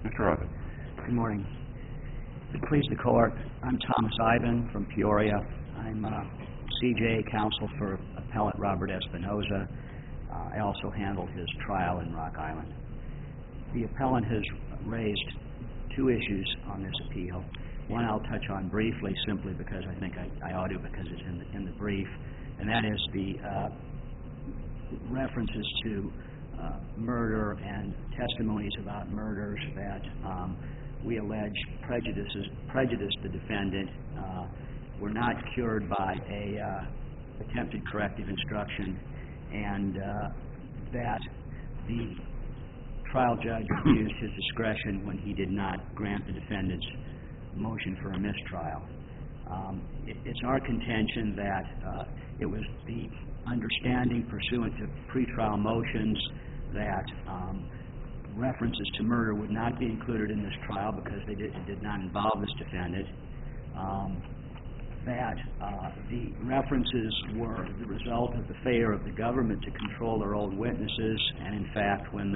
Mr. Rutherford. Good morning. Please the court. I'm Thomas Ivan from Peoria. I'm CJA counsel for appellant Robert Espinoza. I also handled his trial in Rock Island. The appellant has raised two issues on this appeal. One I'll touch on briefly, simply because I think I ought to, because it's in the brief, and that is the references to murder and testimonies about murders that we allege prejudiced the defendant, were not cured by a attempted corrective instruction, and that the trial judge abused his discretion when he did not grant the defendant's motion for a mistrial. It's our contention that it was the understanding pursuant to pretrial motions that references to murder would not be included in this trial because it did not involve this defendant, that the references were the result of the failure of the government to control their old witnesses, and in fact when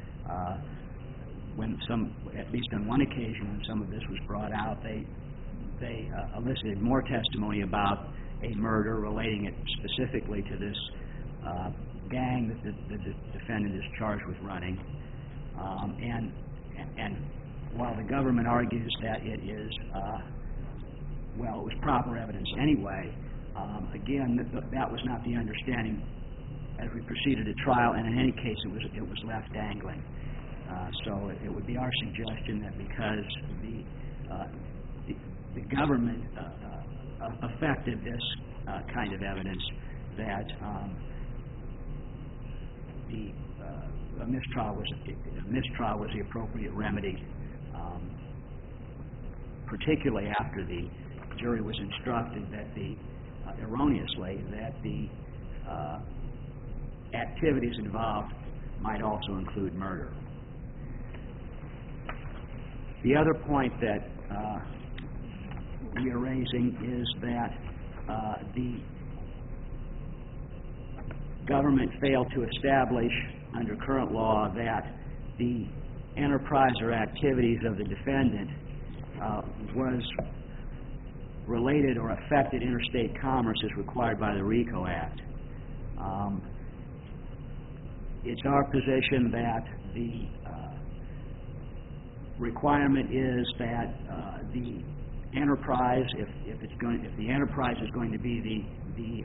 at least on one occasion when some of this was brought out, they elicited more testimony about a murder, relating it specifically to this gang that the defendant is charged with running. And while the government argues that it is, it was proper evidence anyway, again, that was not the understanding as we proceeded to trial, and in any case it was left dangling. So it would be our suggestion that because the government affected this kind of evidence, that a mistrial was the appropriate remedy, particularly after the jury was instructed that erroneously that the activities involved might also include murder. The other point that we are raising is that the government failed to establish under current law that the enterprise or activities of the defendant was related or affected interstate commerce as required by the RICO Act. It's our position that the requirement is that the enterprise, if the enterprise is going to be the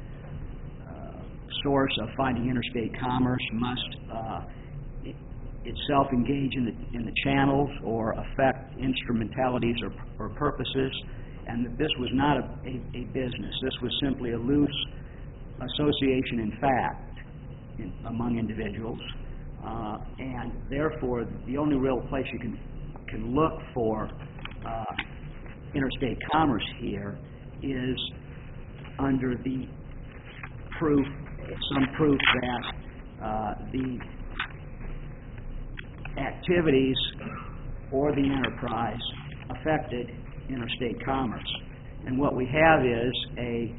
source of finding interstate commerce, must itself engage in the channels or affect instrumentalities or purposes, and that this was not a business. This was simply a loose association in fact among individuals, and therefore the only real place you can look for interstate commerce here is under the some proof that the activities or the enterprise affected interstate commerce. And what we have is a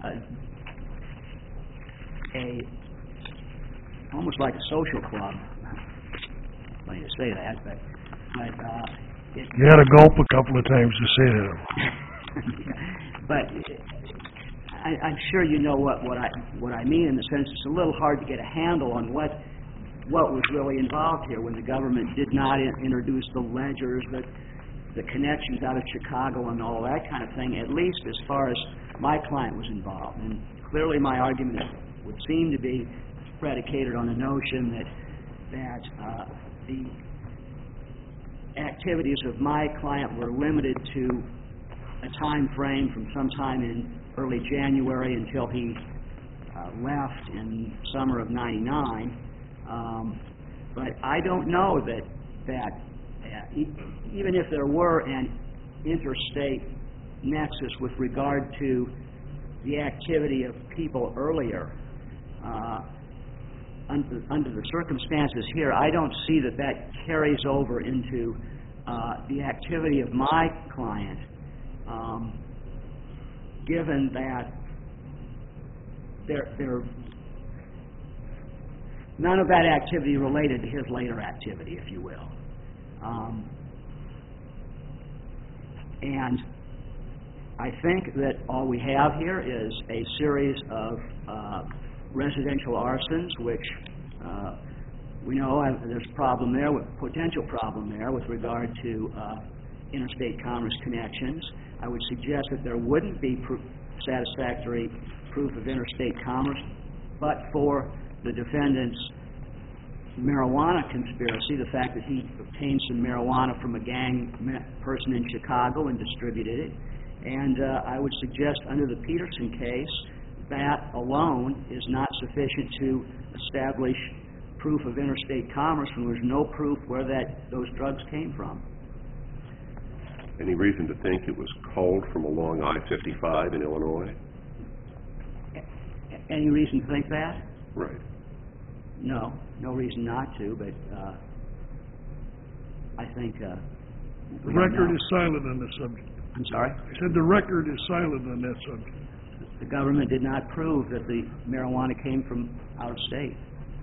almost like a social club. Funny to say that, but you had to gulp a couple of times to say that. But I'm sure you know what I mean, in the sense it's a little hard to get a handle on what was really involved here when the government did not introduce the ledgers, the connections out of Chicago and all that kind of thing, at least as far as my client was involved. And clearly my argument would seem to be predicated on the notion that the activities of my client were limited to a time frame from sometime in early January until he left in summer of '99. But I don't know that even if there were an interstate nexus with regard to the activity of people earlier, under the circumstances here, I don't see that carries over into the activity of my client, given that none of that activity related to his later activity, if you will. And I think that all we have here is a series of residential arsons, which we know there's a problem there, potential problem there with regard to interstate commerce connections. I would suggest that there wouldn't be satisfactory proof of interstate commerce, but for the defendant's marijuana conspiracy, the fact that he obtained some marijuana from a gang person in Chicago and distributed it. And I would suggest under the Peterson case, that alone is not sufficient to establish proof of interstate commerce when there's no proof where those drugs came from. Any reason to think it was culled from along I-55 in Illinois? Any reason to think that? Right. No reason not to, but I think... The record is silent on this subject. I'm sorry? I said the record is silent on that subject. The government did not prove that the marijuana came from out of state.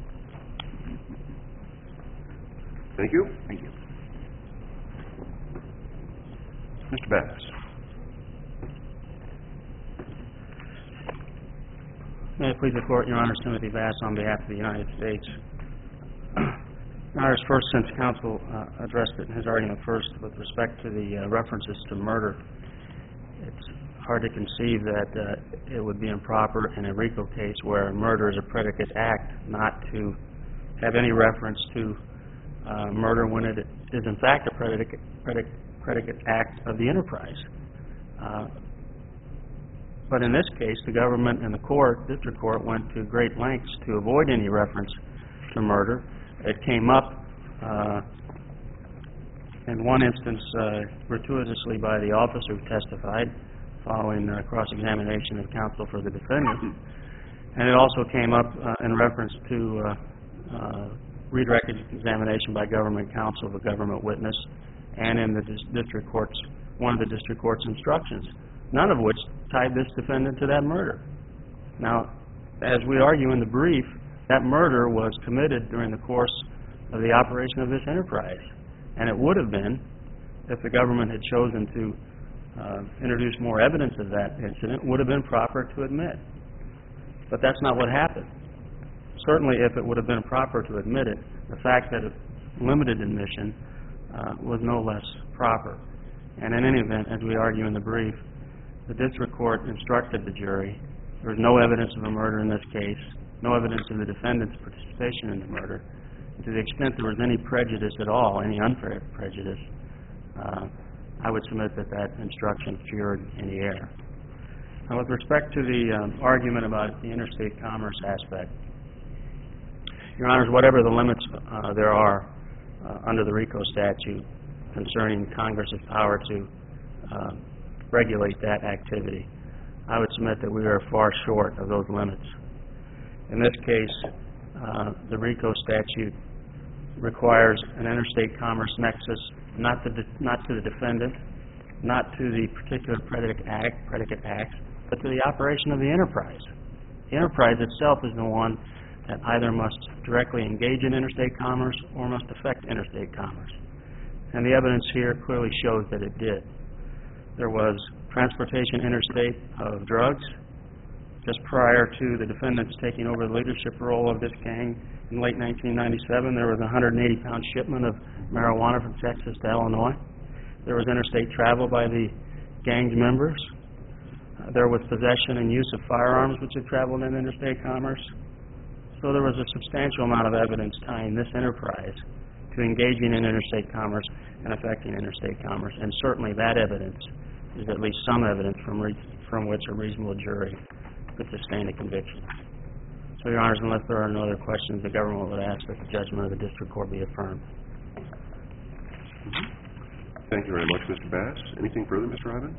Thank you. Thank you. Mr. Bass. May it please the Court, Your Honor, Timothy Bass on behalf of the United States. Your Honor, first, since counsel addressed it in his argument first with respect to the references to murder, it's hard to conceive that it would be improper in a RICO case where murder is a predicate act not to have any reference to murder when it is in fact a predicate act of the enterprise. But in this case, the government and the court, district court, went to great lengths to avoid any reference to murder. It came up in one instance gratuitously by the officer who testified following cross-examination of counsel for the defendant. And it also came up in reference to redirect examination by government counsel of a government witness and in the district court's, one of the district court's instructions, none of which tied this defendant to that murder. Now, as we argue in the brief, that murder was committed during the course of the operation of this enterprise. And it would have been if the government had chosen to introduce more evidence of that incident, would have been proper to admit. But that's not what happened. Certainly, if it would have been proper to admit it, the fact that it limited admission was no less proper. And in any event, as we argue in the brief, the district court instructed the jury there was no evidence of a murder in this case, no evidence of the defendant's participation in the murder. To the extent there was any prejudice at all, any unfair prejudice, I would submit that that instruction cured any error. Now, with respect to the argument about the interstate commerce aspect, Your Honors, whatever the limits there are under the RICO statute concerning Congress's power to regulate that activity, I would submit that we are far short of those limits. In this case, the RICO statute requires an interstate commerce nexus not to the defendant, not to the particular predicate act, but to the operation of the enterprise. The enterprise itself is the one that either must directly engage in interstate commerce or must affect interstate commerce. And the evidence here clearly shows that it did. There was transportation interstate of drugs. Just prior to the defendants taking over the leadership role of this gang in late 1997, there was a 180-pound shipment of marijuana from Texas to Illinois. There was interstate travel by the gang's members. There was possession and use of firearms which had traveled in interstate commerce. So there was a substantial amount of evidence tying this enterprise to engaging in interstate commerce and affecting interstate commerce. And certainly that evidence is at least some evidence from which a reasonable jury could sustain a conviction. So, Your Honors, unless there are no other questions, the government would ask that the judgment of the district court be affirmed. Thank you very much, Mr. Bass. Anything further, Mr. Ivan?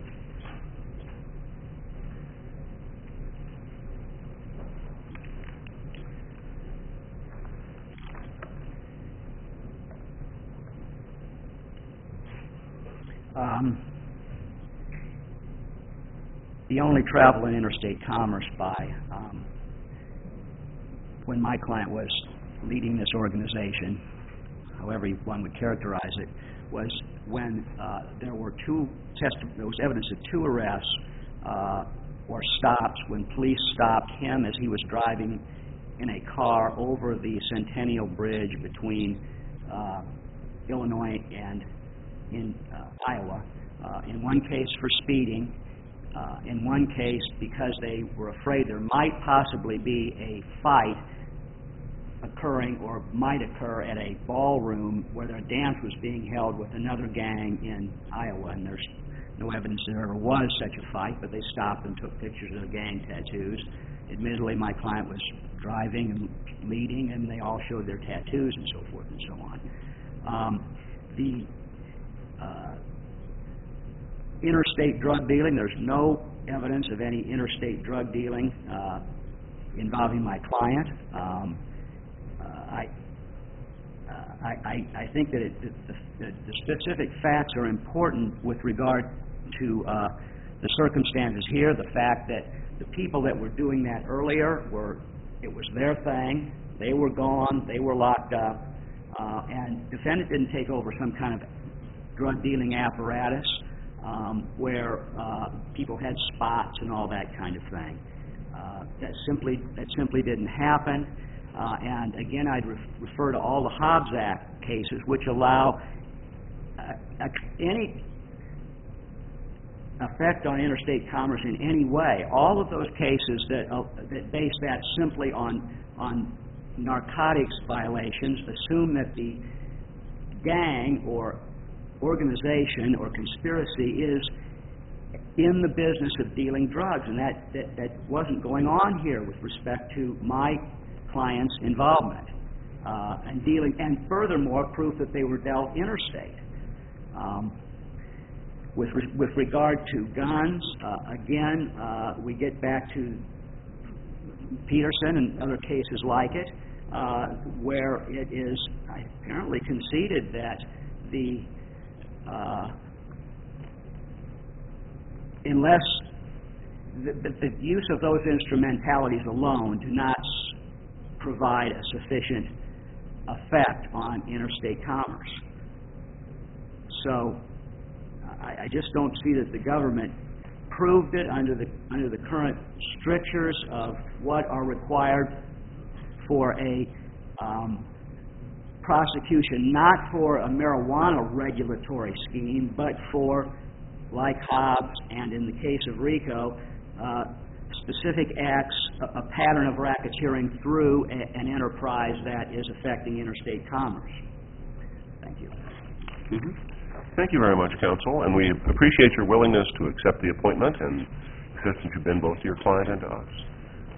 The only travel in interstate commerce by when my client was leading this organization however one would characterize it, was when there was evidence of 2 arrests or stops when police stopped him as he was driving in a car over the Centennial Bridge between Illinois and in Iowa. In one case for speeding, in one case because they were afraid there might possibly be a fight occurring or might occur at a ballroom where a dance was being held with another gang in Iowa, and there's no evidence there ever was such a fight, but they stopped and took pictures of the gang tattoos. Admittedly, my client was driving and leading, and they all showed their tattoos and so forth and so on. The interstate drug dealing, there's no evidence of any interstate drug dealing involving my client. I think that the specific facts are important with regard to the circumstances here, the fact that the people that were doing that earlier it was their thing, they were gone, they were locked up, and defendant didn't take over some kind of drug dealing apparatus where people had spots and all that kind of thing. That simply didn't happen. And again, I'd refer to all the Hobbs Act cases, which allow any effect on interstate commerce in any way. All of those cases that base that simply on narcotics violations assume that the gang or organization or conspiracy is in the business of dealing drugs, and that wasn't going on here with respect to my client's involvement and dealing, and furthermore, proof that they were dealt interstate. With regard to guns, again, we get back to Peterson and other cases like it, where it is apparently conceded that the use of those instrumentalities alone do not provide a sufficient effect on interstate commerce. So I just don't see that the government proved it under the current strictures of what are required for a prosecution, not for a marijuana regulatory scheme, but for, like Hobbs and in the case of RICO, specific acts, a pattern of racketeering through an enterprise that is affecting interstate commerce. Thank you. Mm-hmm. Thank you very much, counsel, and we appreciate your willingness to accept the appointment and the assistance you've been both to your client and to us.